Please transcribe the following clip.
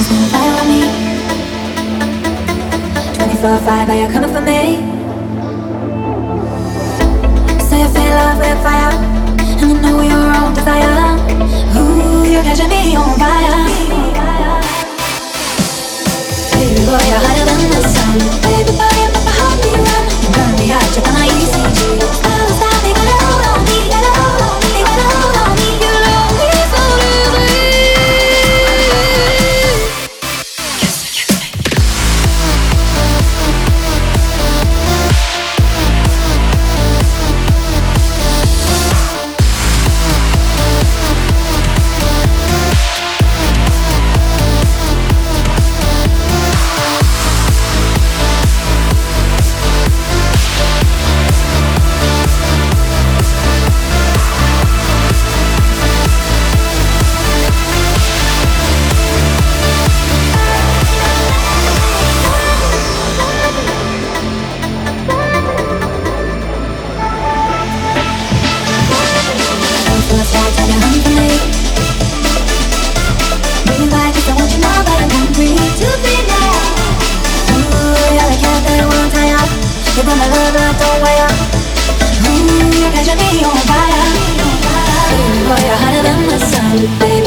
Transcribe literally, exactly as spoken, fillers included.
spend fire on me. twenty-four five, are you coming for me? Say you feel love with fire, and you know you're on desire. Ooh, you're catching me on fire. Baby boy, you're hotter than the sun. Baby boy, you make my heart beat run. You burn me out, check on my E C G. Stop, stop, you gotta hold on me, gotta hold on me, gotta hold on me. You love me so deeply. You're gonna love it, don't wear. Ooh, you're catching me on fire. Baby boy, you're hotter than the sun, baby.